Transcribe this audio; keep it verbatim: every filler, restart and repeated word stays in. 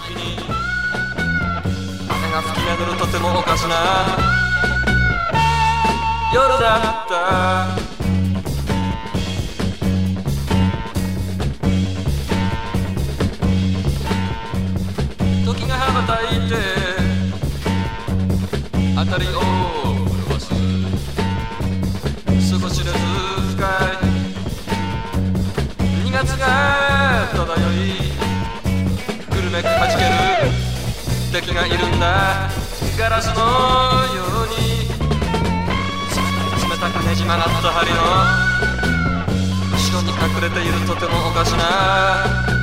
時に雨が吹き巡るとてもおかしな夜だった。時が羽ばたいて辺りを潤す少しずつ深いにがつが漂いくるめくはじける敵がいるんだ。ガラスのように冷たくねじ曲がった針の後ろに隠れているとてもおかしな